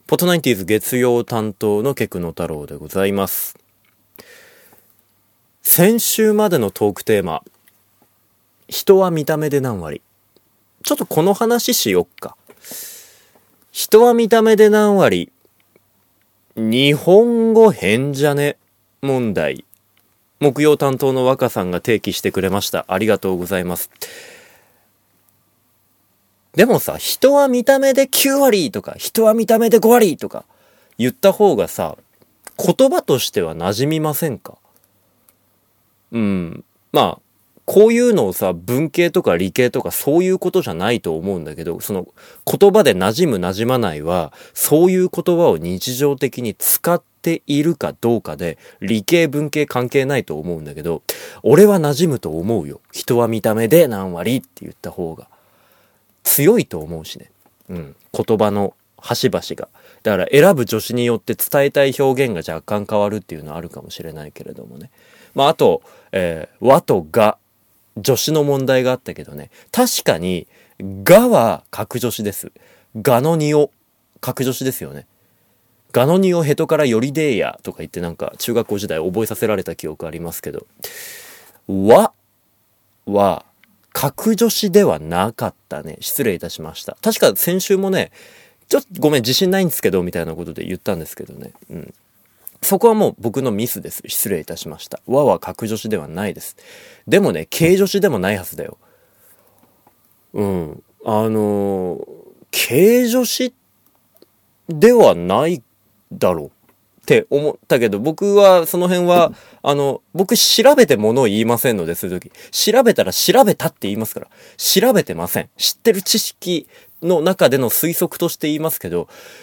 ポットナインティーズ月曜担当のケクノ太郎でございます。先週までのトークテーマ、人は見た目で何割。ちょっとこの話しよっか。人は見た目で何割。日本語変じゃね問題。木曜担当の若さんが提起してくれました。ありがとうございます。でもさ、人は見た目で9割とか、人は見た目で5割とか言った方がさ、言葉としては馴染みませんか？まあ、こういうのをさ、文系とか理系とかそういうことじゃないと思うんだけど、その言葉で馴染む馴染まないは、そういう言葉を日常的に使っているかどうかで、理系文系関係ないと思うんだけど、俺は馴染むと思うよ。人は見た目で何割って言った方が。強いと思うしね。言葉の端々が。だから選ぶ助詞によって伝えたい表現が若干変わるっていうのはあるかもしれないけれどもね。あと、和とが、助詞の問題があったけどね。確かに、がは格助詞です。がのにを格助詞ですよね。がのにをヘトからよりでーやとか言ってなんか中学校時代覚えさせられた記憶ありますけど。和は、格助詞ではなかったね。失礼いたしました。確か先週もね、ちょっとごめん自信ないんですけどみたいなことで言ったんですけどね。そこはもう僕のミスです。失礼いたしました。和は格助詞ではないです。でもね、形助詞でもないはずだよ。形助詞ではないだろうって思ったけど、僕はその辺は、僕調べてものを言いませんので、そういう時。調べたら調べたって言いますから。調べてません。知ってる知識の中での推測として言いますけど、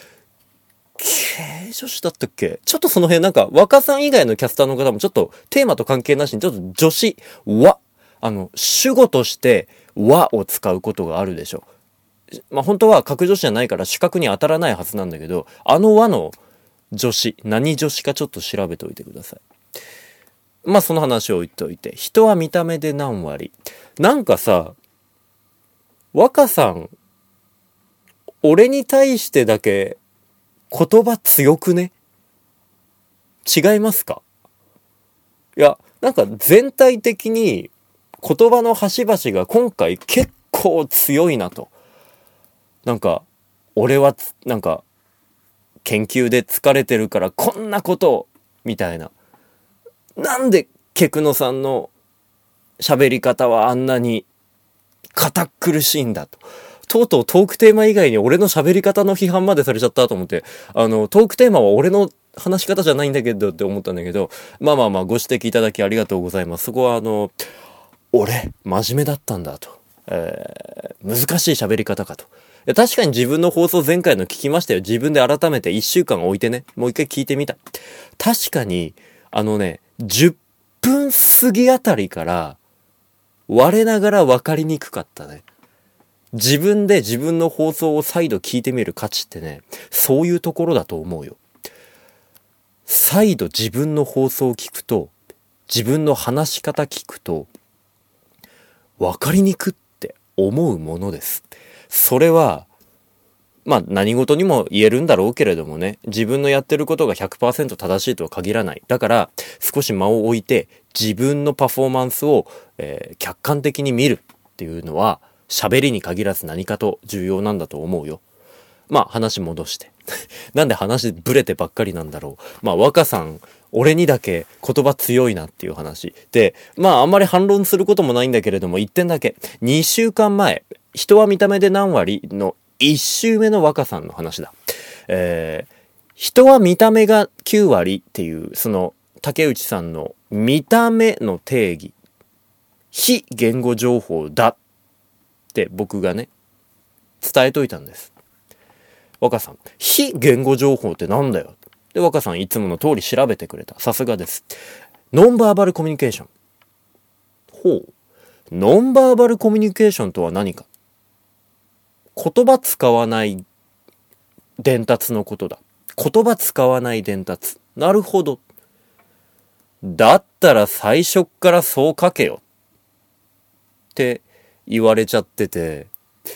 形助詞だったっけ？ちょっとその辺なんか、若さん以外のキャスターの方もちょっとテーマと関係なしにちょっと助詞、和、主語として和を使うことがあるでしょ。本当は格助詞じゃないから主格に当たらないはずなんだけど、和の助詞、何助詞かちょっと調べておいてください。その話を置いておいて、人は見た目で何割。なんかさ、若さん、俺に対してだけ言葉強くね？違いますか？いや、なんか全体的に言葉の端々が今回結構強いなと。なんか、俺はなんか、研究で疲れてるからこんなことをみたいな。なんでケクノさんの喋り方はあんなに堅苦しいんだと。とうとうトークテーマ以外に俺の喋り方の批判までされちゃったと思って、トークテーマは俺の話し方じゃないんだけどって思ったんだけど、ご指摘いただきありがとうございます。そこは俺、真面目だったんだと。難しい喋り方かと。確かに自分の放送前回の聞きましたよ。自分で改めて1週間置いてね、もう一回聞いてみた。確かに、10分過ぎあたりから、我ながら分かりにくかったね。自分で自分の放送を再度聞いてみる価値ってね、そういうところだと思うよ。再度自分の放送を聞くと、自分の話し方聞くと、分かりにくって思うものです。それは、何事にも言えるんだろうけれどもね、自分のやってることが 100% 正しいとは限らない。だから、少し間を置いて、自分のパフォーマンスを、客観的に見るっていうのは、喋りに限らず何かと重要なんだと思うよ。話戻して。なんで話ブレてばっかりなんだろう。若さん、俺にだけ言葉強いなっていう話。で、あんまり反論することもないんだけれども、1点だけ。2週間前、人は見た目で何割の1週目の若さんの話だ。人は見た目が9割っていう、その、竹内さんの見た目の定義。非言語情報だって僕がね、伝えといたんです。若さん、非言語情報ってなんだよ。で、若さんいつもの通り調べてくれた。さすがです。ノンバーバルコミュニケーション。ほう。ノンバーバルコミュニケーションとは何か。言葉使わない伝達のことだ。言葉使わない伝達。なるほど。だったら最初っからそう書けよ。って言われちゃってて、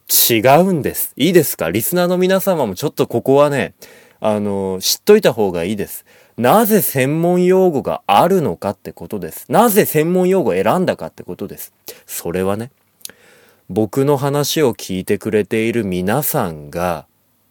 違うんです。いいですか？リスナーの皆様もちょっとここはね、知っといた方がいいです。なぜ専門用語があるのかってことです。なぜ専門用語を選んだかってことです。それはね、僕の話を聞いてくれている皆さんが、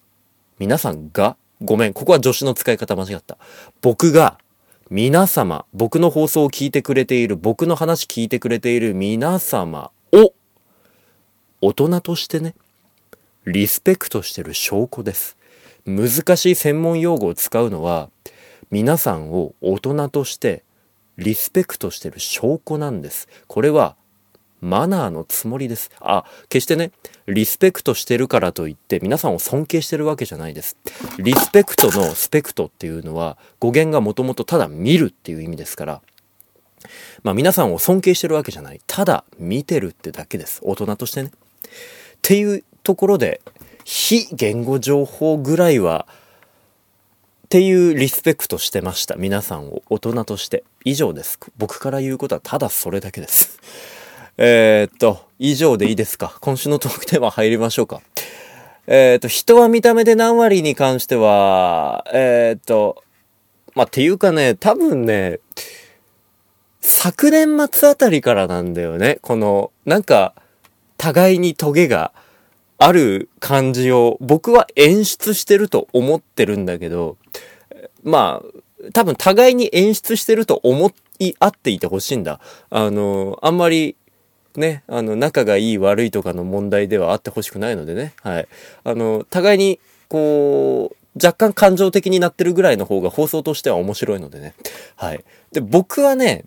ごめん、ここは助詞の使い方間違った。僕が、皆様、僕の放送を聞いてくれている、僕の話聞いてくれている皆様を、大人としてね、リスペクトしてる証拠です。難しい専門用語を使うのは、皆さんを大人としてリスペクトしてる証拠なんです。これはマナーのつもりです。決してね、リスペクトしてるからといって皆さんを尊敬してるわけじゃないです。リスペクトのスペクトっていうのは語源がもともとただ見るっていう意味ですから、皆さんを尊敬してるわけじゃない。ただ見てるってだけです。大人としてね。っていうところで、非言語情報ぐらいはっていうリスペクトしてました。皆さんを大人として。以上です。僕から言うことはただそれだけです。以上でいいですか？今週のトークテーマ入りましょうか。人は見た目で何割に関しては、っていうかね、多分ね、昨年末あたりからなんだよね。この、互いにトゲがある感じを僕は演出してると思ってるんだけど、多分互いに演出してると思い合っていてほしいんだ。あんまりね、仲がいい悪いとかの問題ではあってほしくないのでね。はい。互いに若干感情的になってるぐらいの方が放送としては面白いのでね。はい。で、僕はね、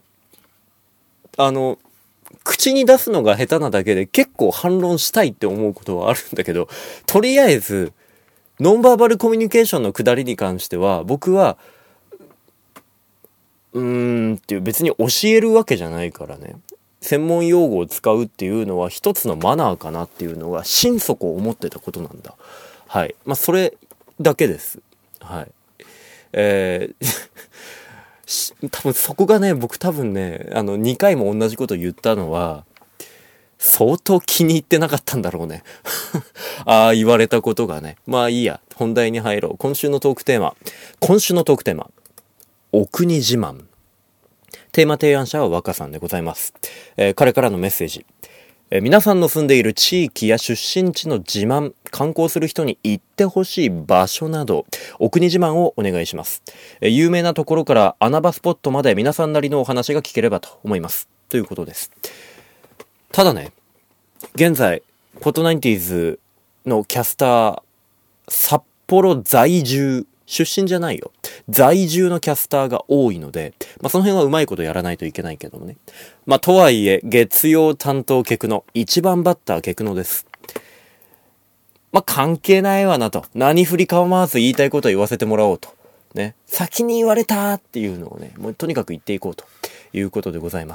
口に出すのが下手なだけで結構反論したいって思うことはあるんだけど、とりあえず、ノンバーバルコミュニケーションの下りに関しては、僕は、っていう別に教えるわけじゃないからね。専門用語を使うっていうのは一つのマナーかなっていうのが心底思ってたことなんだ。はい。それだけです。はい。多分そこがね、僕多分ね、2回も同じこと言ったのは、相当気に入ってなかったんだろうね。言われたことがね。いいや、本題に入ろう。今週のトークテーマ、お国自慢。テーマ提案者は若さんでございます。彼からのメッセージ。皆さんの住んでいる地域や出身地の自慢、観光する人に行ってほしい場所など、お国自慢をお願いします。有名なところから穴場スポットまで皆さんなりのお話が聞ければと思います。ということです。ただね、現在、フォトナインティーズのキャスター、札幌在住、出身じゃないよ。在住のキャスターが多いので、その辺はうまいことやらないといけないけどもね。とはいえ、月曜担当客の一番バッター客のです。関係ないわなと。何振り構わず言いたいことを言わせてもらおうと。ね。先に言われたっていうのをね、もうとにかく言っていこうということでございます。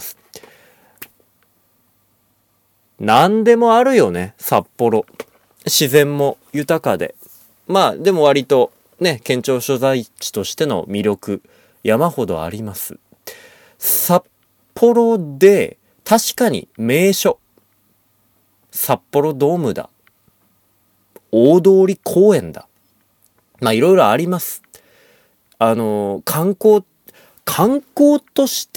何でもあるよね、札幌。自然も豊かで。でも割と、ね、県庁所在地としての魅力、山ほどあります。札幌で、確かに名所。札幌ドームだ。大通公園だ。いろいろあります。観光として、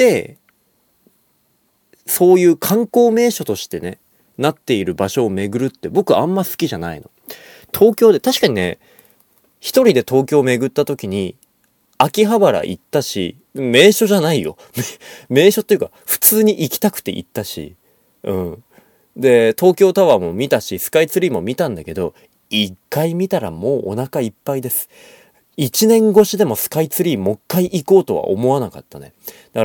そういう観光名所としてね、なっている場所を巡るって僕あんま好きじゃないの。東京で、確かにね、一人で東京を巡った時に、秋葉原行ったし、名所じゃないよ。名所っていうか、普通に行きたくて行ったし、で、東京タワーも見たし、スカイツリーも見たんだけど、一回見たらもうお腹いっぱいです。一年越しでもスカイツリーもう一回行こうとは思わなかったね。だから、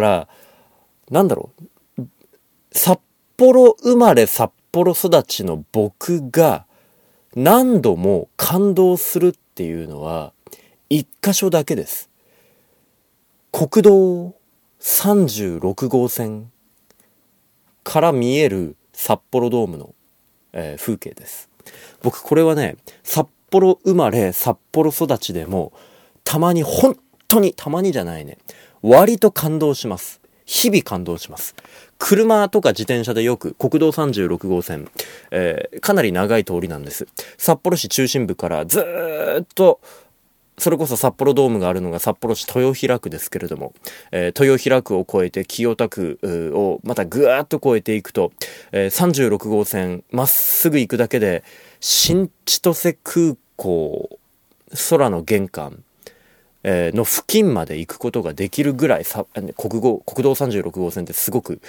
札幌生まれ札幌育ちの僕が何度も感動するっていうのは一箇所だけです。国道36号線から見える札幌ドームの、風景です。僕これはね、札幌生まれ札幌育ちでもたまに本当にたまにじゃないね、割と感動します。 日々感動します。車とか自転車でよく国道36号線、かなり長い通りなんです。札幌市中心部からずーっと、それこそ札幌ドームがあるのが札幌市豊平区ですけれども、豊平区を越えて清田区をまたぐーっと越えていくと、36号線まっすぐ行くだけで新千歳空港空の玄関の付近まで行くことができるぐらい国道36号線ってすごく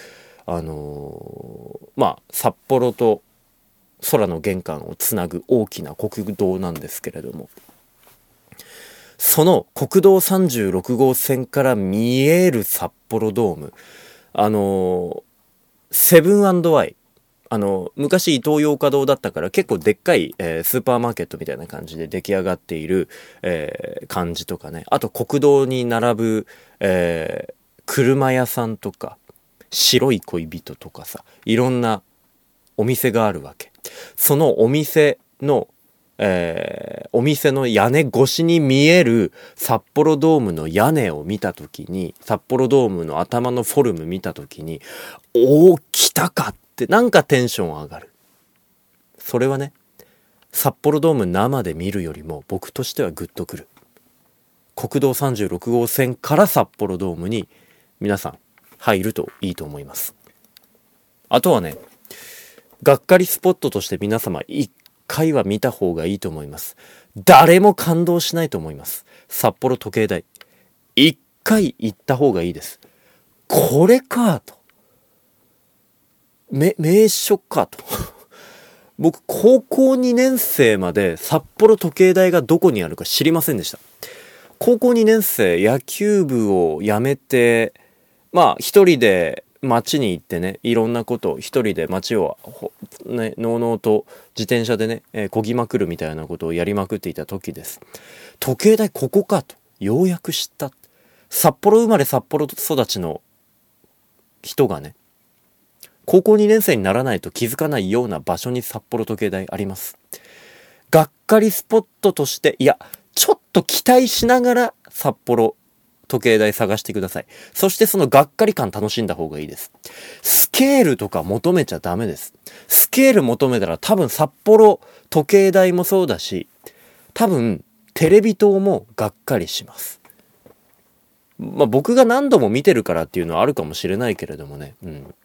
札幌と空の玄関をつなぐ大きな国道なんですけれども、その国道36号線から見える札幌ドーム、セブン&アイ、昔イトーヨーカドーだったから結構でっかい、スーパーマーケットみたいな感じで出来上がっている、感じとかね、あと国道に並ぶ、車屋さんとか白い恋人とかさ、いろんなお店があるわけ。そのお店の屋根越しに見える札幌ドームの屋根を見たときに、札幌ドームの頭のフォルム見たときに、来たかってなんかテンション上がる。それはね、札幌ドーム生で見るよりも僕としてはグッとくる。国道36号線から札幌ドームに皆さん入るといいと思います。あとはね、がっかりスポットとして皆様一回は見た方がいいと思います。誰も感動しないと思います。札幌時計台。一回行った方がいいです。これかと。名所かと。僕、高校2年生まで札幌時計台がどこにあるか知りませんでした。高校2年生、野球部を辞めて、一人で街に行ってね、いろんなことを一人で街をのうのうと自転車でね、漕ぎまくるみたいなことをやりまくっていた時です。時計台ここかとようやく知った。札幌生まれ札幌育ちの人がね、高校2年生にならないと気づかないような場所に札幌時計台あります。がっかりスポットとして、いやちょっと期待しながら札幌時計台探してください。そしてそのがっかり感楽しんだ方がいいです。スケールとか求めちゃダメです。スケール求めたら多分札幌時計台もそうだし、多分テレビ塔もがっかりします。僕が何度も見てるからっていうのはあるかもしれないけれどもね。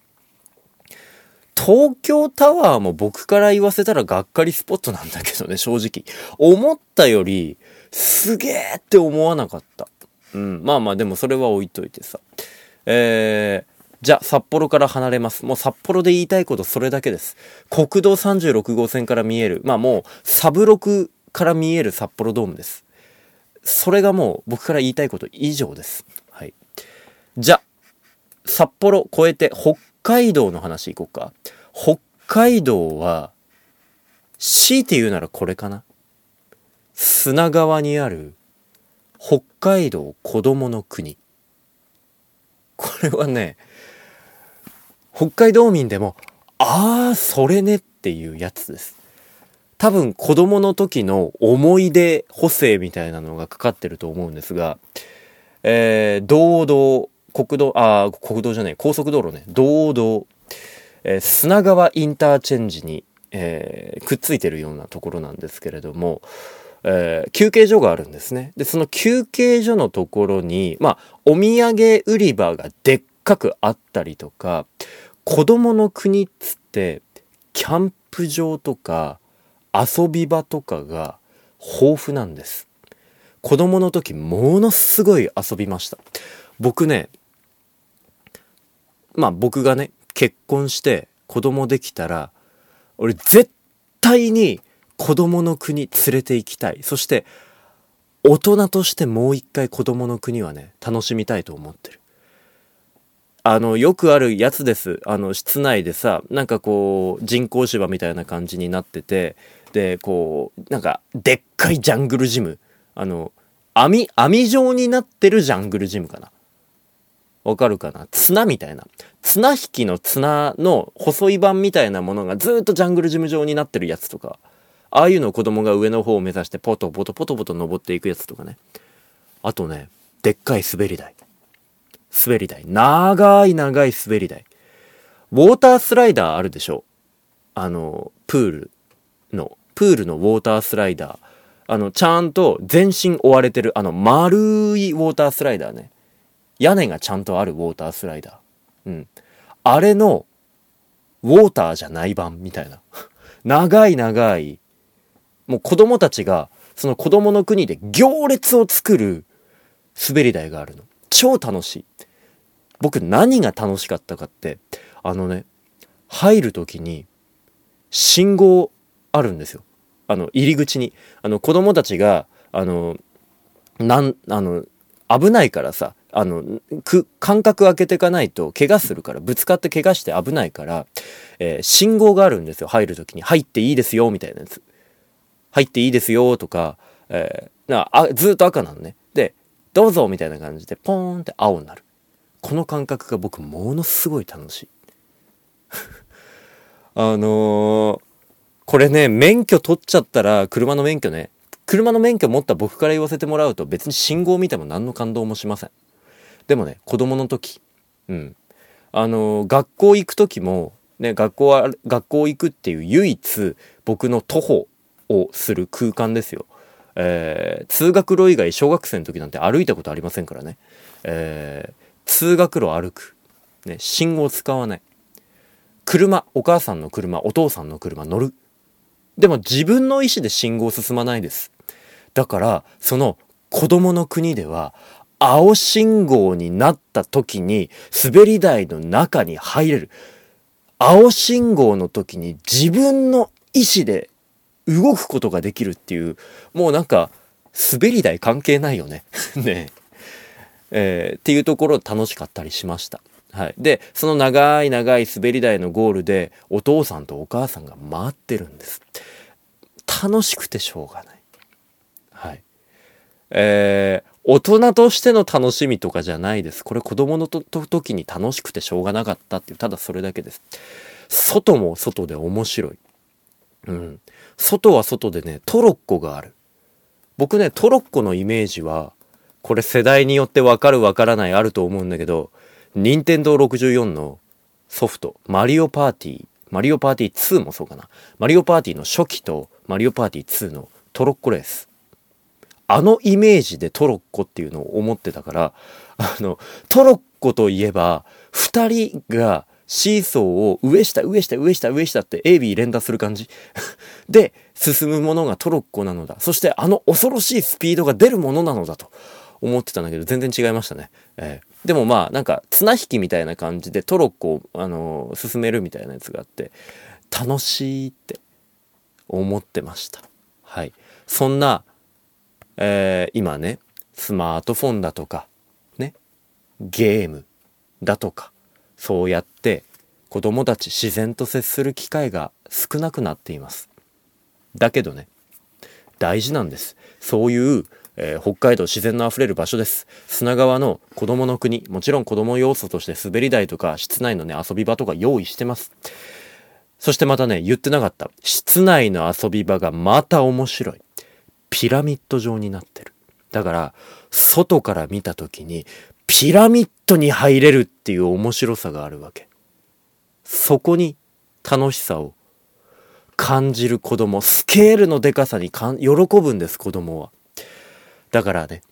東京タワーも僕から言わせたらがっかりスポットなんだけどね、正直。思ったよりすげーって思わなかった。でもそれは置いといてさ。じゃあ札幌から離れます。もう札幌で言いたいことそれだけです。国道36号線から見える、もうサブロクから見える札幌ドームです。それがもう僕から言いたいこと以上です。はい。じゃあ札幌越えて北海道の話いこうか。北海道は強いて言うならこれかな。砂川にある北海道こどもの国。これはね、北海道民でもそれねっていうやつです。多分子供の時の思い出補正みたいなのがかかってると思うんですが、高速道路ね、砂川インターチェンジに、くっついてるようなところなんですけれども、休憩所があるんですね。で、その休憩所のところに、お土産売り場がでっかくあったりとか、子供の国っつって、キャンプ場とか遊び場とかが豊富なんです。子供の時ものすごい遊びました。僕ね、僕がね、結婚して子供できたら、俺絶対に子供の国連れて行きたい。そして大人としてもう一回子供の国はね、楽しみたいと思ってる。よくあるやつです。室内でさ、なんかこう人工芝みたいな感じになってて、でこうなんかでっかいジャングルジム、網状になってるジャングルジムかな。わかるかな。綱みたいな、綱引きの綱の細い版みたいなものがずっとジャングルジム状になってるやつとか、ああいうのを子供が上の方を目指してポトポト登っていくやつとかね。あとね、でっかい滑り台。 滑り台。長い長い滑り台。ウォータースライダーあるでしょ。プールのウォータースライダー。ちゃんと全身覆われてる、丸いウォータースライダーね。屋根がちゃんとあるウォータースライダー。うん。あれの、ウォーターじゃない版みたいな。長い長い、もう子供たちが、その子供の国で行列を作る滑り台があるの。超楽しい。僕何が楽しかったかって、入るときに、信号あるんですよ。入り口に。子供たちが、危ないからさ、間隔開けていかないと怪我するから、ぶつかって怪我して危ないから、信号があるんですよ。入るときに。入っていいですよ、みたいなやつ。入っていいですよ、とか、ずっと赤なのね。で、どうぞ、みたいな感じで、ポーンって青になる。この感覚が僕、ものすごい楽しい。これね、免許取っちゃったら、車の免許持った僕から言わせてもらうと、別に信号を見ても何の感動もしません。でもね、子供の時、学校行く時も、ね、学校行くっていう唯一、僕の徒歩をする空間ですよ。通学路以外、小学生の時なんて歩いたことありませんからね。通学路歩く。ね、信号使わない。車、お母さんの車、お父さんの車乗る。でも自分の意思で信号進まないです。だから、その子供の国では、青信号になった時に滑り台の中に入れる。青信号の時に自分の意思で動くことができるっていう、もうなんか滑り台関係ないよね。ねっていうところ楽しかったりしました。はい。で、その長い長い滑り台のゴールでお父さんとお母さんが待ってるんです。楽しくてしょうがない。はい。大人としての楽しみとかじゃないです。これ子供の時に楽しくてしょうがなかったっていう、ただそれだけです。外も外で面白い。うん。外は外でね、トロッコがある。僕ね、トロッコのイメージは、これ世代によって分かる分からないあると思うんだけど、任天堂64のソフト、マリオパーティー2もそうかな。マリオパーティーの初期とマリオパーティー2のトロッコレース。あのイメージでトロッコっていうのを思ってたから、トロッコといえば、二人がシーソーを上下って A、B 連打する感じで進むものがトロッコなのだ。そして恐ろしいスピードが出るものなのだと思ってたんだけど、全然違いましたね。でもまあなんか綱引きみたいな感じでトロッコを進めるみたいなやつがあって、楽しいって思ってました。はい。そんな、今ね、スマートフォンだとかね、ゲームだとか、そうやって子供たち自然と接する機会が少なくなっています。だけどね、大事なんです。そういう、北海道自然のあふれる場所です。砂川の子供の国、もちろん子供要素として滑り台とか室内のね遊び場とか用意してます。そしてまたね、言ってなかった。室内の遊び場がまた面白い。ピラミッド状になってる。だから、外から見た時に、ピラミッドに入れるっていう面白さがあるわけ。そこに楽しさを感じる子供、スケールのでかさに喜ぶんです、子供は。だからね、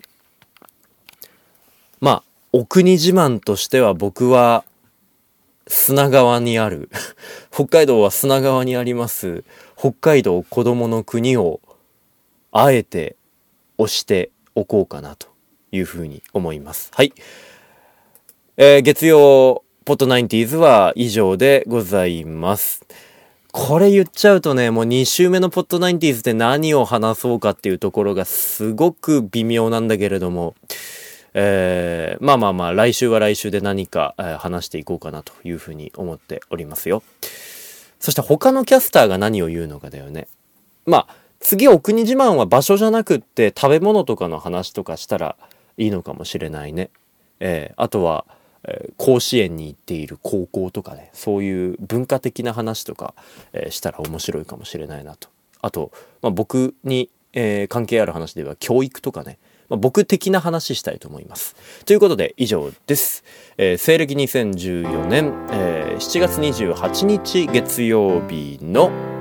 まあ、お国自慢としては僕は、砂川にある、北海道は砂川にあります、北海道子供の国を、あえて押しておこうかなというふうに思います。はい。月曜ポットナインティーズは以上でございます。これ言っちゃうとね、もう2週目のポットナインティーズで何を話そうかっていうところがすごく微妙なんだけれども、まあ来週は来週で何か、話していこうかなというふうに思っておりますよ。そして他のキャスターが何を言うのかだよね。まあ次お国自慢は場所じゃなくって食べ物とかの話とかしたらいいのかもしれないね。あとは、甲子園に行っている高校とかね、そういう文化的な話とか、したら面白いかもしれないなと。あと、僕に、 関係ある話では教育とかね、僕的な話したいと思います。ということで以上です。西暦2014年、7月28日月曜日の